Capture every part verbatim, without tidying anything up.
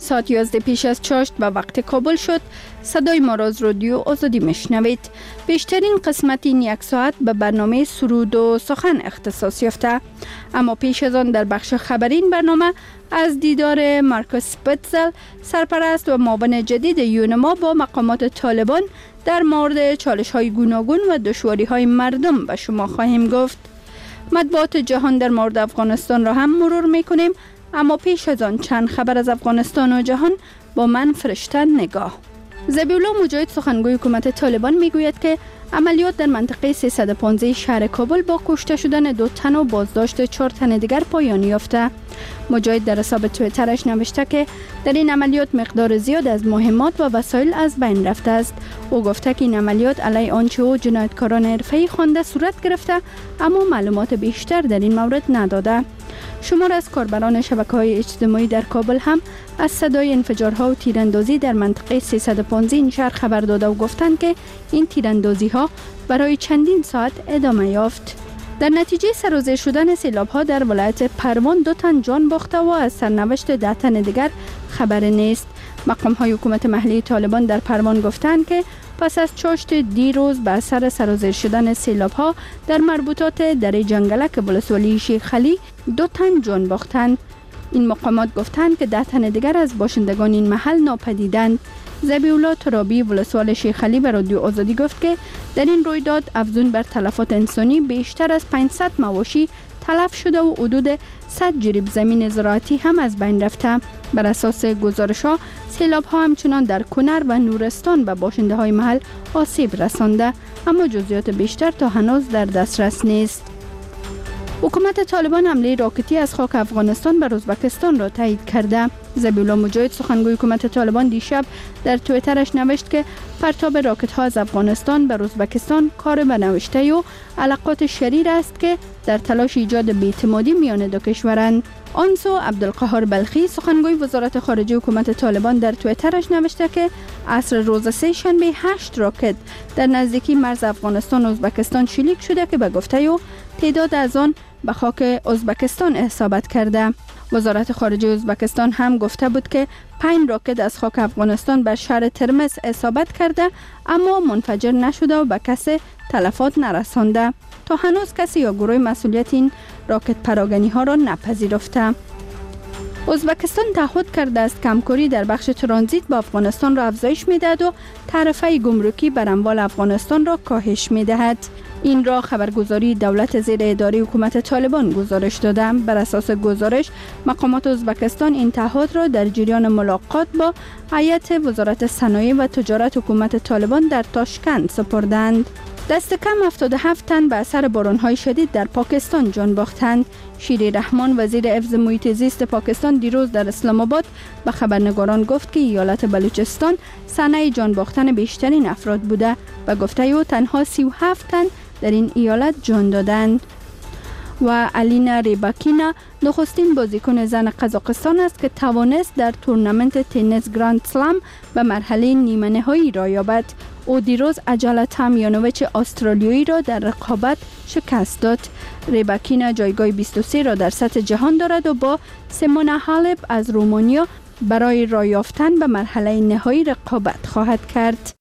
ساعت یازده پیش از چاشت به وقت کابل شد. صدای ما را از رادیو آزادی میشنوید. بیشترین قسمت این یک ساعت به برنامه سرود و سخن اختصاص یافته. اما پیش از آن در بخش خبری این برنامه از دیدار مارکوس پتزل، سرپرست و معاون جدید یونما با مقامات طالبان در مورد چالش های گوناگون و دشواری های مردم به شما خواهیم گفت. مطبوعات جهان در مورد افغانستان را هم مرور میکنیم، اما پیش از آن چند خبر از افغانستان و جهان با من فرشته نگاه. ذبیح الله مجاهد سخنگوی حکومت طالبان میگوید که عملیات در منطقه سیصد و پانزده شهر کابل با کشته شدن دو تن و بازداشت چهار تن دیگر پایان یافته. مجاهد در حساب توییترش نوشته که در این عملیات مقدار زیاد از مهمات و وسایل از بین رفته است. او گفته که این عملیات علیه آنچه او جنایتکاران حرفه‌ای خوانده صورت گرفته، اما معلومات بیشتر در این مورد نداده. شمار از کاربران شبکه‌های اجتماعی در کابل هم از صدای انفجارها و تیراندازی در منطقه سیصد و پانزده این شهر خبر داده و گفتند که این تیراندازی‌ها برای چندین ساعت ادامه یافت. در نتیجه سرازیر شدن سیلاب‌ها در ولایت پروان دو تن جان باخته و از سرنوشت ده تن دیگر خبر نیست. مقام‌های حکومت محلی طالبان در پروان گفتند که پس از چاشت دیروز به اثر سرازیر شدن سیلاب‌ها در مربوطات دره جنگلک ولسوالی شیخ علی دو تن جان باختند. این مقامات گفتند که ده تن دیگر از باشندگان این محل ناپدیدند. ذبیح الله ترابی ولسوال شیخ علی به رادیو آزادی گفت که در این رویداد افزون بر تلفات انسانی بیشتر از پانصد مواشی تلف شده و حدود صد جریب زمین زراعتی هم از بین رفته. بر اساس گزارش‌ها سیلاب‌ها همچنان در کنر و نورستان به باشنده‌های محل آسیب رسانده، اما جزئیات بیشتر تا هنوز در دسترس نیست. حکومت طالبان حمله راکتی از خاک افغانستان به ازبکستان را تایید کرده. ذبیح الله مجاهد سخنگوی حکومت طالبان دیشب در توییترش نوشت که پرتاب راکت ها از افغانستان به ازبکستان کار بنوشته و علاقات شریر است که در تلاش ایجاد بی‌اعتمادی میان دو کشورند. آنسو عبدالقهار بلخی سخنگوی وزارت خارجه حکومت طالبان در توییترش نوشته که عصر روز سه شنبه هشت راکت در نزدیکی مرز افغانستان و ازبکستان شلیک شده که به گفته او تعداد از آن به خاک ازبکستان اصابت کرده. وزارت خارجه ازبکستان هم گفته بود که پنج راکت از خاک افغانستان بر شهر ترمز اصابت کرده، اما منفجر نشده و به کسی تلفات نرسانده. تا هنوز کسی یا گروه مسئولیت این راکت پراگنی ها را نپذیرفته. ازبکستان تعهد کرده است همکاری در بخش ترانزیت با افغانستان را افزایش می‌دهد و تعرفه گمرکی بر اموال افغانستان را کاهش می‌دهد. این را خبرگزاری دولت زیر اداره حکومت طالبان گزارش داده. بر اساس گزارش مقامات ازبکستان این تعهد را در جریان ملاقات با هیئت وزارت صنایع و تجارت حکومت طالبان در تاشکند سپردند. دست کم هفتاد و هفت تن به اثر باران‌های شدید در پاکستان جان باختند. شیری رحمان وزیر حفظ محیط زیست پاکستان دیروز در اسلام آباد به خبرنگاران گفت که ایالت بلوچستان صحنه جان باختن بیشترین افراد بوده و گفته او تنها سی و هفت تن در این ایالت جان دادند. و الینا ریباکینا نخستین بازیکن زن قزاقستان است که توانست در تورنمنت تنیس گراند سلم به مرحله نیمه نهایی را یابد. او دیروز اجالا تامیانوویچ استرالیایی را در رقابت شکست داد. ریباکینا جایگاه بیست و سه را در سطح جهان دارد و با سیمونا هالپ از رومانیا برای راه یافتن به مرحله نهایی رقابت خواهد کرد.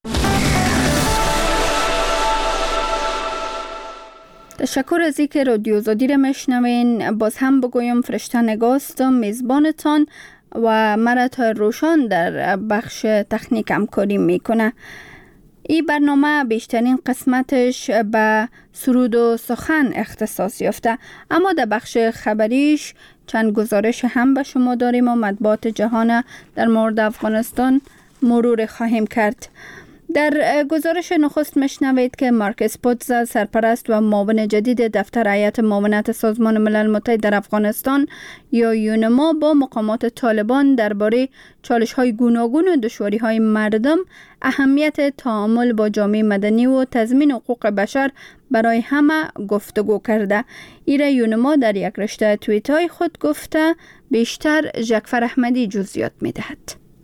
تشکر از اینکه رادیو آزادی را میشنوین. باز هم بگویم فرشته نگاست میزبانتان و مرا تا روشان در بخش تکنیک همکاری میکنه. این برنامه بیشترین قسمتش به سرود و سخن اختصاص یافته، اما در بخش خبریش چند گزارش هم به شما داریم و مطبوعات جهان در مورد افغانستان مرور خواهیم کرد. در گزارش نخست مشنوید که مارکوس پتزل، سرپرست و معاون جدید دفتر هیئت معاونت سازمان ملل متحد در افغانستان یا یونما با مقامات طالبان درباره چالش‌های گوناگون و دشواری‌های مردم، اهمیت تعامل با جامعه مدنی و تضمین حقوق بشر برای همه گفتگو کرده. ایره یونما در یک رشته توییت‌های خود گفته. بیشتر ژکفر احمدی جزئیات می‌دهد.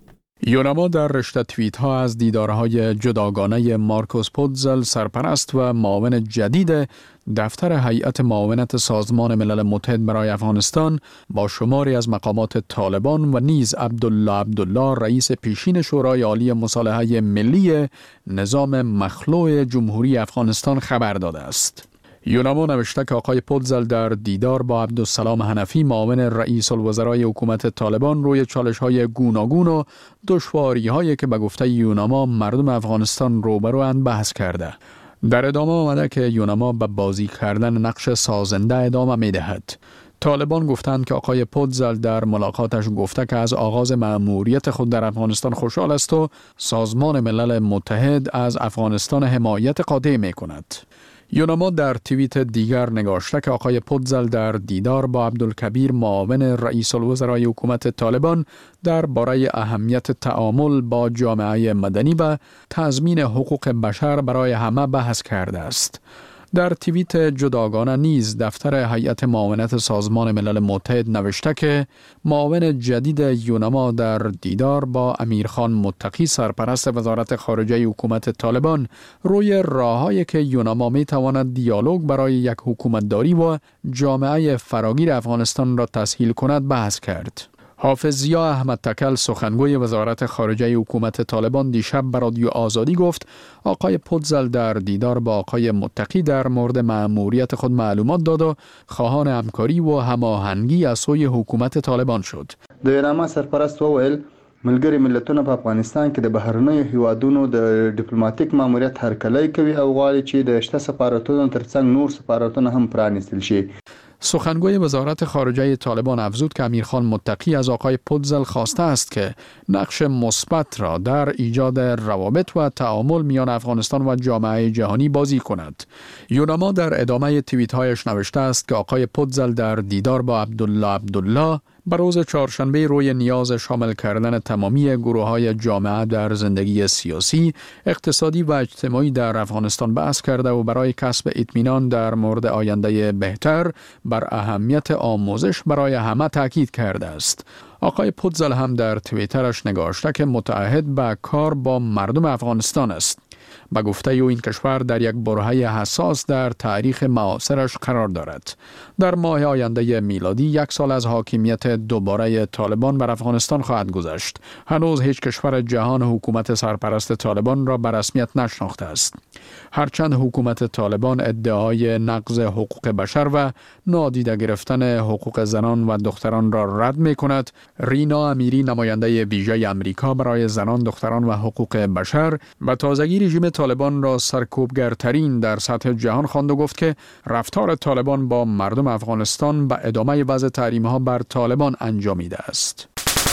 یوناما در رشته توییت ها از دیدارهای جداگانه مارکوس پودزل، سرپرست و معاون جدید دفتر هیئت معاونت سازمان ملل متحد برای افغانستان با شماری از مقامات طالبان و نیز عبدالله عبدالله رئیس پیشین شورای عالی مصالحه ملی نظام مخلوع جمهوری افغانستان خبر داده است. یوناما نوشته که آقای پودزل در دیدار با عبدالسلام حنفی معاون رئیس الوزرای حکومت طالبان روی چالش‌های گوناگون و دشواری‌هایی که به گفته یوناما مردم افغانستان روبروند بحث کرده. در ادامه آمده که یوناما به بازی کردن نقش سازنده ادامه می‌دهد. طالبان گفتند که آقای پودزل در ملاقاتش گفته که از آغاز مأموریت خود در افغانستان خوشحال است و سازمان ملل متحد از افغانستان حمایت قاطع می‌کند. یوناما در توییت دیگر نگاشته که آقای پودزل در دیدار با عبدالکبیر معاون رئیس الوزرای حکومت طالبان درباره اهمیت تعامل با جامعه مدنی و تضمین حقوق بشر برای همه بحث کرده است. در توییت جداگانه نیز دفتر هیئت معاونت سازمان ملل متحد نوشته که معاون جدید یوناما در دیدار با امیرخان متقی سرپرست وزارت خارجه حکومت طالبان روی راههایی که یوناما می تواند دیالوگ برای یک حکومتداری و جامعه فراگیر افغانستان را تسهیل کند بحث کرد. حافظ ضیا احمد تکل سخنگوی وزارت خارجه حکومت طالبان دیشب به رادیو آزادی گفت آقای پودزل در دیدار با آقای متقی در مورد مأموریت خود معلومات داد و خواهان همکاری و هماهنگی از سوی حکومت طالبان شد. د یوناما سرپرست وویل ملګری ملتونه په افغانستان کې د بهرنیو هیوادونو د ډیپلوماټیک ماموریت هرکلی کوي او غواړي چې د شته سفارتونو ترڅنګ نور سفارتونه هم پرانیستل شي. سخنگوی وزارت خارجه طالبان افزود که امیرخان متقی از آقای پودزل خواسته است که نقش مثبت را در ایجاد روابط و تعامل میان افغانستان و جامعه جهانی بازی کند. یوناما در ادامه توییت‌هایش نوشته است که آقای پودزل در دیدار با عبدالله عبدالله بر روز چهارشنبه روی نیاز شامل کردن تمامی گروه‌های جامعه در زندگی سیاسی، اقتصادی و اجتماعی در افغانستان بحث کرده و برای کسب اطمینان در مورد آینده بهتر بر اهمیت آموزش برای همه تاکید کرده است. آقای پودزل هم در توییترش نگاشته که متعهد به کار با مردم افغانستان است. به گفته او این کشور در یک برهه حساس در تاریخ معاصرش قرار دارد. در ماه آینده میلادی یک سال از حاکمیت دوباره طالبان بر افغانستان خواهد گذشت. هنوز هیچ کشور جهان حکومت سرپرست طالبان را به رسمیت نشناخته است. هرچند حکومت طالبان ادعای نقض حقوق بشر و نادیده گرفتن حقوق زنان و دختران را رد می کند، رینا امیری نماینده ویژه آمریکا برای زنان، دختران و حقوق بشر به تازگی رژیم طالبان را سرکوبگرترین در سطح جهان خواند و گفت که رفتار طالبان با مردم افغانستان به ادامه وضع تحریم‌ها بر طالبان انجامیده است.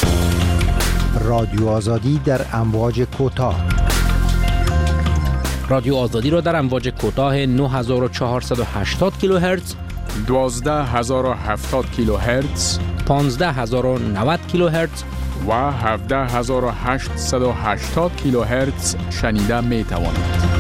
رادیو آزادی در امواج کوتاه. رادیو آزادی را در امواج کوتاه نه هزار و چهارصد و هشتاد کیلوهرتز، دوازده هزار و هفتاد کیلوهرتز، پانزده هزار و نود کیلوهرتز و هفده هزار و هشتصد و هشتاد کیلوهرتز شنیده می توانید.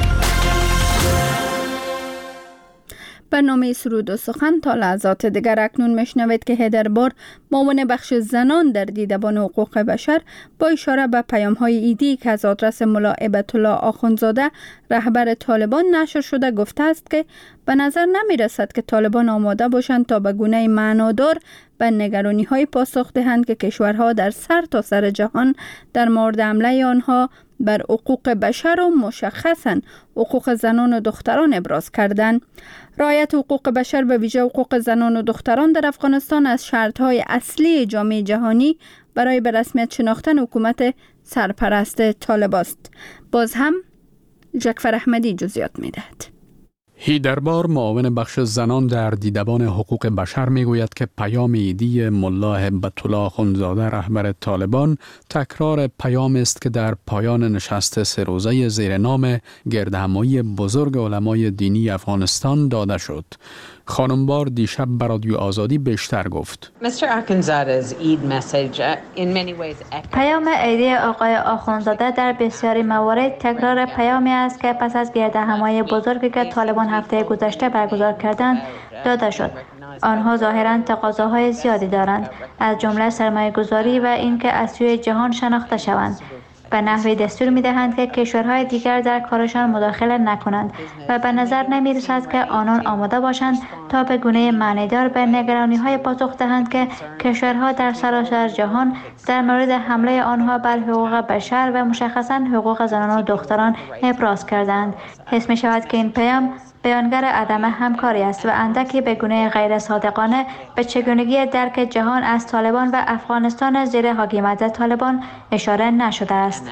برنامه سرود و سخن تا لحظات دیگر اکنون میشنوید که هیدربار معاون بخش زنان در دیدبان حقوق بشر با اشاره به پیام های ایدی که از آدرس ملا هیبت الله آخوندزاده رهبر طالبان نشر شده گفته است که به نظر نمی رسد که طالبان آماده باشند تا به گونه معنادار به نگرانی های پاسخ دهند که کشورها در سر تا سر جهان در مورد حمله آنها بر حقوق بشر و مشخصاً حقوق زنان و دختران ابراز کردند. رعایت حقوق بشر به ویژه حقوق زنان و دختران در افغانستان از شرط‌های اصلی جامعه جهانی برای به رسمیت شناختن حکومت سرپرست طالب است. باز هم جعفر احمدی جزئیات می‌دهد. هیدربار معاون بخش زنان در دیدبان حقوق بشر میگوید که پیام ایدی ملا هیبت الله آخوندزاده رهبر طالبان تکرار پیام است که در پایان نشست سه روزه زیر نام گردهمایی بزرگ علمای دینی افغانستان داده شد. خانمبار دیشب بر رادیو آزادی بیشتر گفت. پیام عیدی آقای آخوندزاده در بسیاری موارد تکرار پیامی است که پس از گردهمایی بزرگی که طالبان هفته گذشته برگزار کردند داده شد. آنها ظاهراً تقاضاهای زیادی دارند، از جمله سرمایه‌گذاری و اینکه از سوی جهان شناخته شوند. به نحوی دستور می‌دهند که کشورهای دیگر در کارشان مداخله نکنند و به نظر نمی‌رسد که آنان آماده باشند تا به گونه معنیدار به نگرانی‌های پاسخ دهند که کشورها در سراسر جهان در مورد حمله آنها بر حقوق بشر و مشخصاً حقوق زنان و دختران ابراز کردند. حس می‌شود که این پیام بیانگر عدم همکاری است و اندکی به گونه غیر صادقانه به چگونگی درک جهان از طالبان و افغانستان زیر حاکمیت طالبان اشاره نشده است.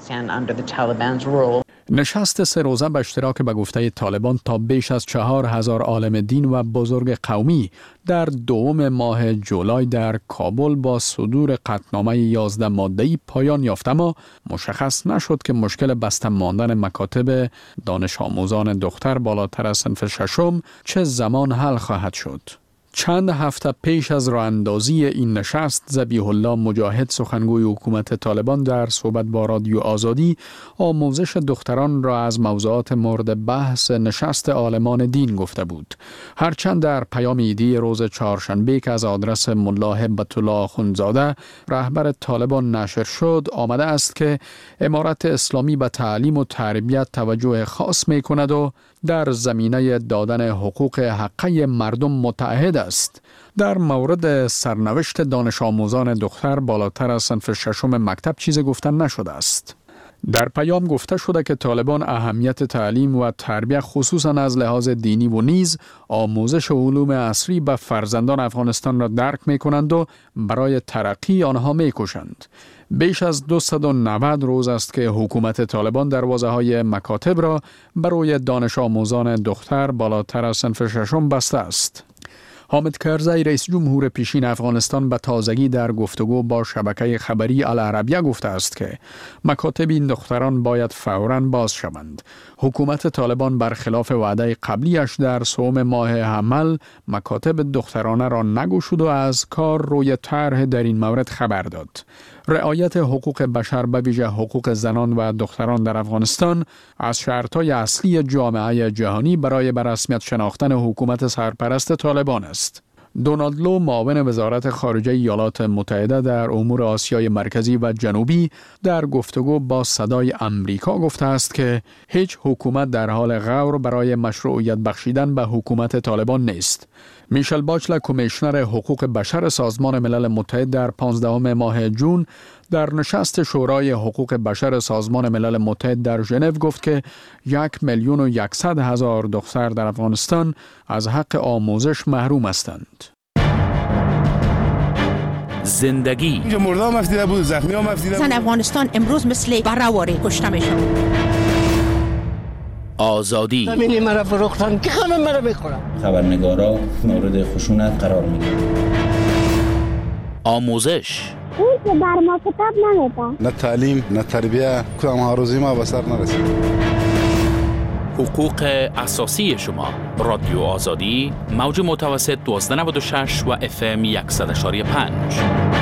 نشست سه روزه به اشتراک به گفته طالبان تا بیش از چهار هزار عالم دین و بزرگ قومی در دوم ماه جولای در کابل با صدور قطعنامه یازده ماده‌ای پایان یافت، اما مشخص نشد که مشکل بسته ماندن مکاتب دانش آموزان دختر بالاتر از صنف ششم چه زمان حل خواهد شد. چند هفته پیش از راه اندازی این نشست، ذبیح الله مجاهد سخنگوی حکومت طالبان در صحبت با رادیو آزادی آموزش دختران را از موضوعات مورد بحث نشست عالمان دین گفته بود. هرچند در پیام ایدی روز چهارشنبه که از آدرس ملا هبت الله آخوندزاده رهبر طالبان نشر شد، آمده است که امارت اسلامی به تعلیم و تربیت توجه خاص می کند و در زمینه دادن حقوق حقه مردم متعهد است. در مورد سرنوشت دانش آموزان دختر بالاتر از صنف ششم مکتب چیز گفتن نشده است. در پیام گفته شده که طالبان اهمیت تعلیم و تربیت خصوصا از لحاظ دینی و نیز آموزش علوم عصری به فرزندان افغانستان را درک می کنند و برای ترقی آنها می کوشند. بیش از دویست و نود روز است که حکومت طالبان دروازه‌های مکاتب را برای دانش آموزان دختر بالاتر از صنف ششم بسته است. حامد کرزی رئیس جمهور پیشین افغانستان به تازگی در گفتگو با شبکه خبری العربیه گفته است که مکاتب این دختران باید فوراً باز شوند. حکومت طالبان برخلاف وعده قبلیش در سوم ماه حمل مکاتب دخترانه را نگشود و از کار روی طرح در این مورد خبر داد. رعایت حقوق بشر به ویژه حقوق زنان و دختران در افغانستان از شرطهای اصلی جامعه جهانی برای به رسمیت شناختن حکومت سرپرست طالبان است. دونالد لو معاون وزارت خارجه ایالات متحده در امور آسیای مرکزی و جنوبی در گفتگو با صدای امریکا گفته است که هیچ حکومت در حال غور برای مشروعیت بخشیدن به حکومت طالبان نیست. میشل باچلر کمیشنر حقوق بشر سازمان ملل متحد در پانزدهم ماه جون در نشست شورای حقوق بشر سازمان ملل متحد در ژنو گفت که یک میلیون و یکصد هزار دختر در افغانستان از حق آموزش محروم هستند. زندگی مردم مفتیده بود، زخمی ها مفتیده بود. زن افغانستان امروز مثل برهواری کشته میشن. آزادی زمینی مرا فروختن که همه مرا میخورن. خبرنگارا مورد خشونت قرار میگیرن. آموزش اون که بر ما کتاب نمیده. نه تعلیم نه تربیه، کدام ها روزی ما به سر نرسید. حقوق اساسی شما. رادیو آزادی موج متوسط دویست و نود و شش و اف ام صد و پنج.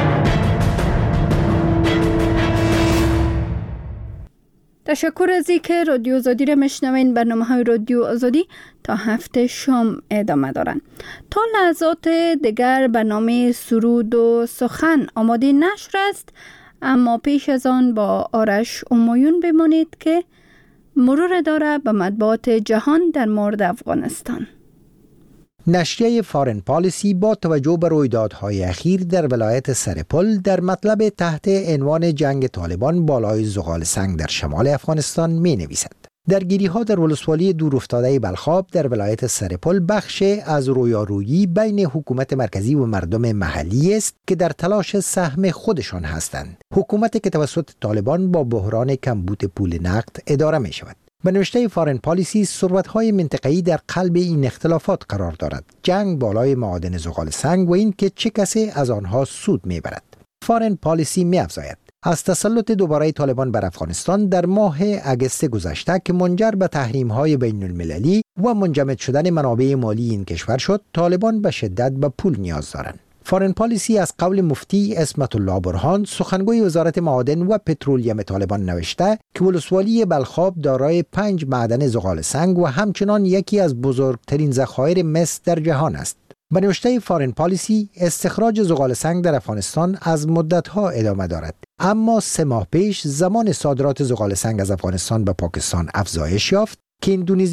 تشکر از اینکه رادیو آزادی را میشنوین. برنامه‌های رادیو آزادی تا هفته شام ادامه دارند. تا لحظات دیگر برنامه سرود و سخن آماده نشر است، اما پیش از آن با آرش همایون بمانید که مرور داره به مطبوعات جهان در مورد افغانستان. نشریه فارن پالیسی با توجه به رویدادهای اخیر در ولایت سرپل در مطلب تحت عنوان جنگ طالبان بالای زغال سنگ در شمال افغانستان می نویسد. درگیری‌ها در ولسوالی دورافتاده بلخاب در ولایت سرپل بخش از رویارویی بین حکومت مرکزی و مردم محلی است که در تلاش سهم خودشان هستند. حکومتی که توسط طالبان با بحران کمبود پول نقد اداره می شود. به نوشته فارن پالیسی، ثروت‌های منطقه‌ای در قلب این اختلافات قرار دارد. جنگ بالای معادن زغال سنگ و این که چه کسی از آنها سود می‌برد. فارن پالیسی می‌افزاید از تسلط دوباره طالبان بر افغانستان در ماه اگست گذشته که منجر به تحریم‌های بین‌المللی و منجمد شدن منابع مالی این کشور شد، طالبان به شدت به پول نیاز دارند. فارن پالیسی از قول مفتی عصمت الله برهان، سخنگوی وزارت معادن و پترولیم طالبان نوشته که ولسوالی بلخاب دارای پنج معدن زغال سنگ و همچنان یکی از بزرگترین ذخایر مس در جهان است. به نوشته فارن پالیسی استخراج زغال سنگ در افغانستان از مدت‌ها ادامه دارد، اما سه ماه پیش زمان صادرات زغال سنگ از افغانستان به پاکستان افزایش یافت که اندونزی